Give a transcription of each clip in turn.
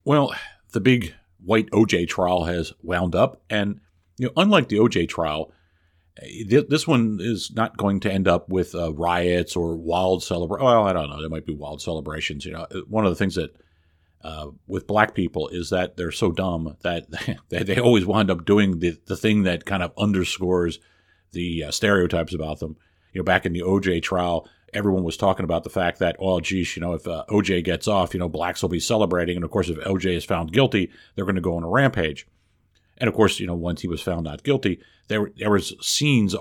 Well, the big white OJ trial has wound up, and unlike the OJ trial, this one is not going to end up with riots or wild celebration. Well, I don't know. There might be wild celebrations. One of the things that with black people is that they're so dumb that they always wind up doing the thing that kind of underscores the stereotypes about them. Back in the OJ trial, everyone was talking about the fact that, oh, geez, if OJ gets off, blacks will be celebrating. And of course, if OJ is found guilty, they're going to go on a rampage. And of course, once he was found not guilty, there was scenes,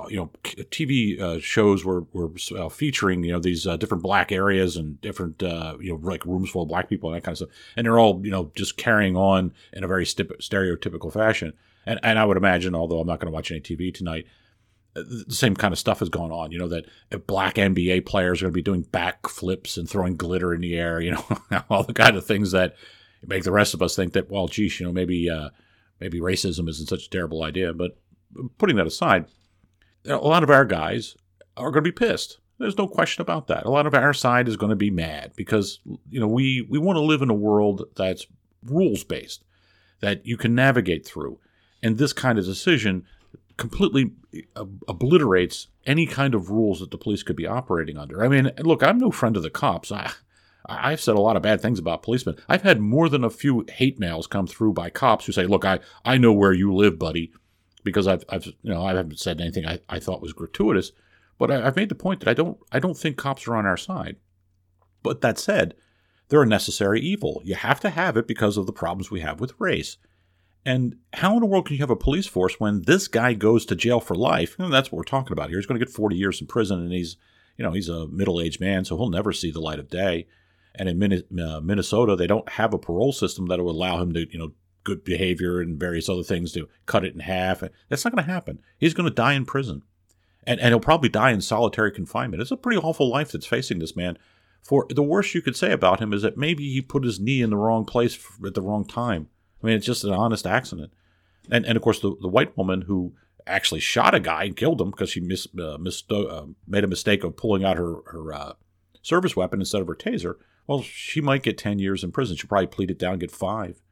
TV shows were featuring, these different black areas and different, like rooms full of black people and that kind of stuff. And they're all, just carrying on in a very stereotypical fashion. And I would imagine, although I'm not going to watch any TV tonight, the same kind of stuff is going on, that black NBA players are going to be doing backflips and throwing glitter in the air, all the kind of things that make the rest of us think that, well, geez, maybe racism isn't such a terrible idea. But putting that aside, a lot of our guys are going to be pissed. There's no question about that. A lot of our side is going to be mad because, we want to live in a world that's rules-based, that you can navigate through. And this kind of decision completely obliterates any kind of rules that the police could be operating under. I mean, look, I'm no friend of the cops. I've said a lot of bad things about policemen. I've had more than a few hate mails come through by cops who say, look, I know where you live, buddy, because I haven't said anything I thought was gratuitous, but I've made the point that I don't think cops are on our side. But that said, they're a necessary evil. You have to have it because of the problems we have with race. And how in the world can you have a police force when this guy goes to jail for life? And that's what we're talking about here. He's going to get 40 years in prison, and he's a middle-aged man, so he'll never see the light of day. And in Minnesota, they don't have a parole system that will allow him to, good behavior and various other things to cut it in half. That's not going to happen. He's going to die in prison. And he'll probably die in solitary confinement. It's a pretty awful life that's facing this man. For the worst you could say about him is that maybe he put his knee in the wrong place at the wrong time. I mean, it's just an honest accident. And of course, the white woman who actually shot a guy and killed him because she made a mistake of pulling out her service weapon instead of her taser, well, she might get 10 years in prison. She'll probably plead it down and get 5.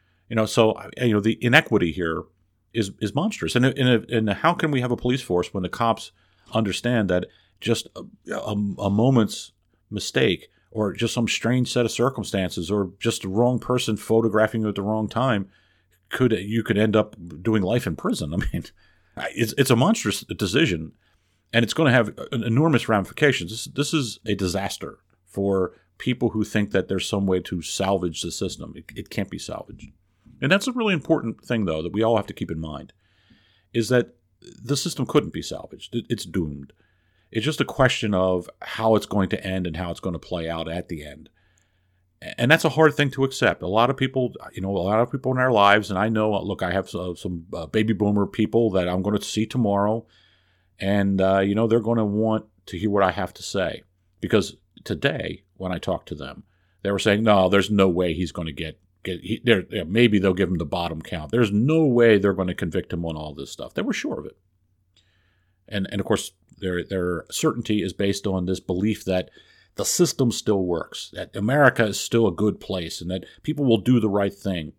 So the inequity here is monstrous. And how can we have a police force when the cops understand that just a moment's mistake or just some strange set of circumstances or just the wrong person photographing you at the wrong time, you could end up doing life in prison. I mean, it's a monstrous decision, and it's going to have enormous ramifications. This is a disaster for people who think that there's some way to salvage the system. It can't be salvaged. And that's a really important thing, though, that we all have to keep in mind, is that the system couldn't be salvaged. It's doomed. It's just a question of how it's going to end and how it's going to play out at the end. And that's a hard thing to accept. A lot of people in our lives, and I know, look, I have some baby boomer people that I'm going to see tomorrow, and, they're going to want to hear what I have to say. Because today, when I talked to them, they were saying, no, there's no way he's going to maybe they'll give him the bottom count. There's no way they're going to convict him on all this stuff. They were sure of it. And of course, their certainty is based on this belief that the system still works, that America is still a good place, and that people will do the right thing.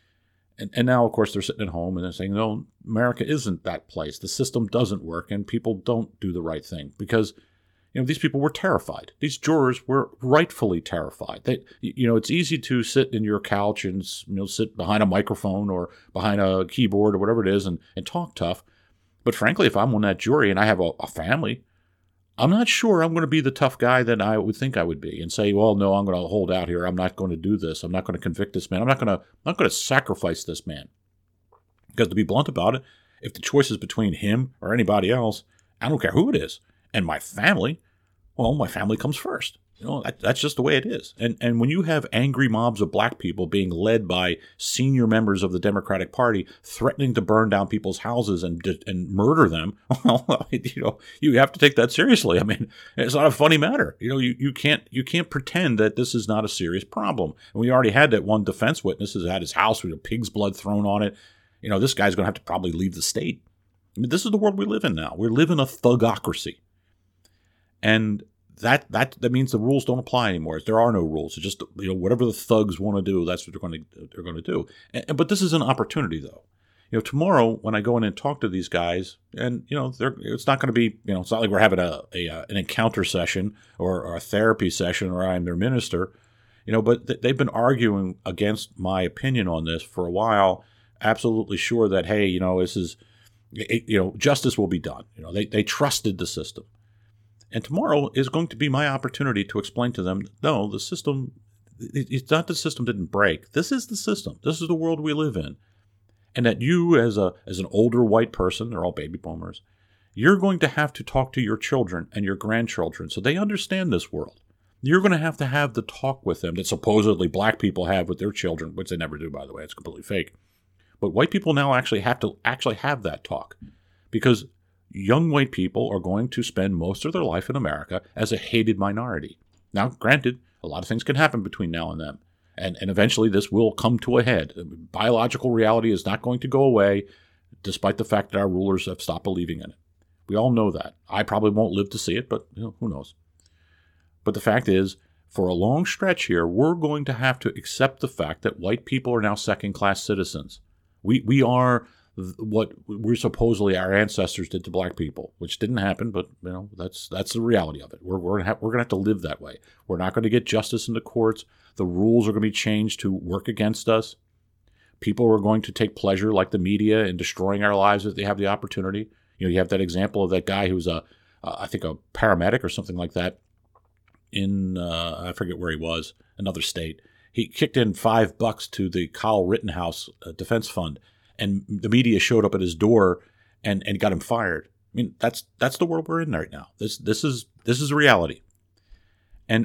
And now, of course, they're sitting at home and they're saying, no, America isn't that place. The system doesn't work, and people don't do the right thing because, these people were terrified. These jurors were rightfully terrified. It's easy to sit in your couch and sit behind a microphone or behind a keyboard or whatever it is and talk tough. But frankly, if I'm on that jury and I have a family, I'm not sure I'm going to be the tough guy that I would think I would be and say, well, no, I'm going to hold out here. I'm not going to do this. I'm not going to convict this man. I'm not going to sacrifice this man. Because to be blunt about it, if the choice is between him or anybody else, I don't care who it is. And my family, well, my family comes first. That's just the way it is. And when you have angry mobs of black people being led by senior members of the Democratic Party threatening to burn down people's houses and murder them, well, you have to take that seriously. I mean, it's not a funny matter. You can't pretend that this is not a serious problem. And we already had that one defense witness who had his house with pig's blood thrown on it. This guy's going to have to probably leave the state. I mean, this is the world we live in now. We live in a thugocracy. And that means the rules don't apply anymore. There are no rules. It's just, whatever the thugs want to do, that's what they're going to do. But this is an opportunity, though. Tomorrow when I go in and talk to these guys, and it's not going to be, it's not like we're having an encounter session or a therapy session, or I'm their minister, but they've been arguing against my opinion on this for a while, absolutely sure that, hey, this is, justice will be done. They trusted the system. And tomorrow is going to be my opportunity to explain to them, no, the system, it's not the system didn't break. This is the system. This is the world we live in. And that you, as an older white person, they're all baby boomers, you're going to have to talk to your children and your grandchildren so they understand this world. You're going to have the talk with them that supposedly black people have with their children, which they never do, by the way. It's completely fake. But white people now actually have to have that talk, because young white people are going to spend most of their life in America as a hated minority. Now, granted, a lot of things can happen between now and then. And eventually this will come to a head. Biological reality is not going to go away, despite the fact that our rulers have stopped believing in it. We all know that. I probably won't live to see it, but who knows. But the fact is, for a long stretch here, we're going to have to accept the fact that white people are now second-class citizens. We are what we're supposedly our ancestors did to black people, which didn't happen, but that's the reality of it. We're gonna have to live that way. We're not going to get justice in the courts. The rules are going to be changed to work against us. People are going to take pleasure, like the media, in destroying our lives if they have the opportunity. You have that example of that guy who's I think a paramedic or something like that in I forget where he was, another state. He kicked in $5 to the Kyle Rittenhouse Defense Fund, and the media showed up at his door and got him fired. I mean, that's the world we're in right now. This is reality. And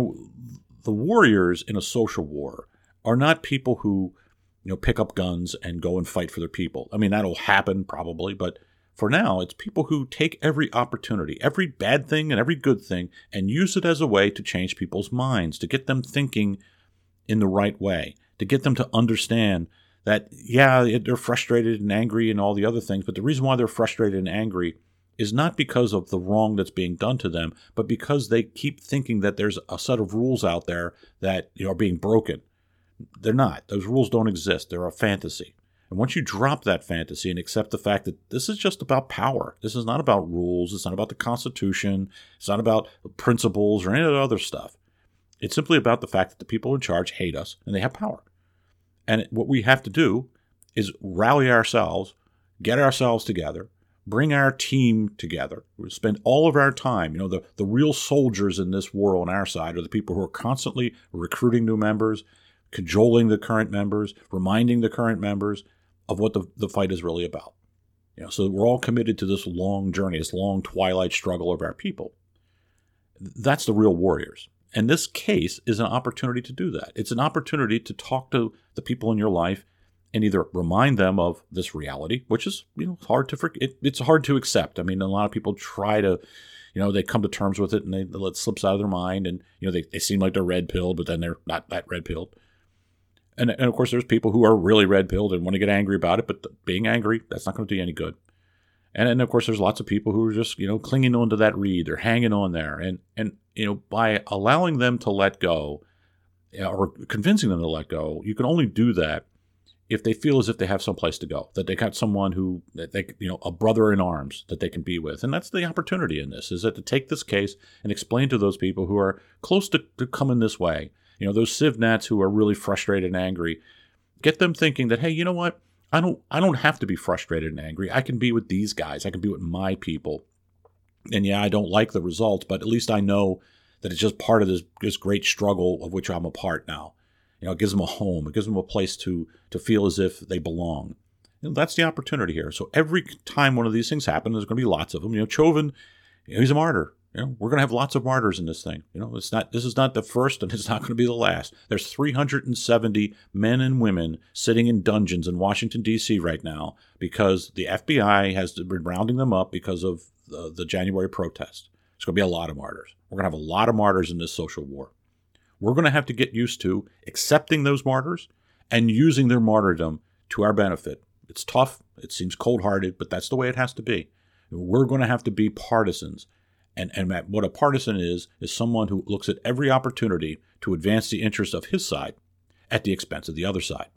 the warriors in a social war are not people who pick up guns and go and fight for their people. I mean, that'll happen probably, but for now, it's people who take every opportunity, every bad thing and every good thing, and use it as a way to change people's minds, to get them thinking in the right way, to get them to understand that, yeah, they're frustrated and angry and all the other things, but the reason why they're frustrated and angry is not because of the wrong that's being done to them, but because they keep thinking that there's a set of rules out there that are being broken. They're not. Those rules don't exist. They're a fantasy. And once you drop that fantasy and accept the fact that this is just about power, this is not about rules, it's not about the Constitution, it's not about principles or any of the other stuff. It's simply about the fact that the people in charge hate us and they have power. And what we have to do is rally ourselves, get ourselves together, bring our team together. We spend all of our time, the real soldiers in this war on our side are the people who are constantly recruiting new members, cajoling the current members, reminding the current members of what the fight is really about. So we're all committed to this long journey, this long twilight struggle of our people. That's the real warriors. And this case is an opportunity to do that. It's an opportunity to talk to the people in your life and either remind them of this reality, which is hard to forget. It's hard to accept. I mean, a lot of people try to, they come to terms with it and they let it slip out of their mind, and they seem like they're red-pilled, but then they're not that red-pilled. And of course, there's people who are really red-pilled and want to get angry about it, but being angry, that's not going to do you any good. And of course, there's lots of people who are just clinging on to that reed. They're hanging on there, and by allowing them to let go, or convincing them to let go, you can only do that if they feel as if they have someplace to go, that they got someone who, a brother in arms that they can be with. And that's the opportunity in this, is that to take this case and explain to those people who are close to coming this way, those civ nats who are really frustrated and angry, get them thinking that, hey, you know what? I don't have to be frustrated and angry. I can be with these guys. I can be with my people. And yeah, I don't like the results, but at least I know that it's just part of this great struggle of which I'm a part now. It gives them a home. It gives them a place to feel as if they belong. That's the opportunity here. So every time one of these things happen, there's going to be lots of them. Chauvin, he's a martyr. We're going to have lots of martyrs in this thing. This is not the first, and it's not going to be the last. There's 370 men and women sitting in dungeons in Washington, D.C. right now because the FBI has been rounding them up because of the January protest. It's going to be a lot of martyrs. We're going to have a lot of martyrs in this social war. We're going to have to get used to accepting those martyrs and using their martyrdom to our benefit. It's tough. It seems cold-hearted, but that's the way it has to be. We're going to have to be partisans And what a partisan is someone who looks at every opportunity to advance the interests of his side at the expense of the other side.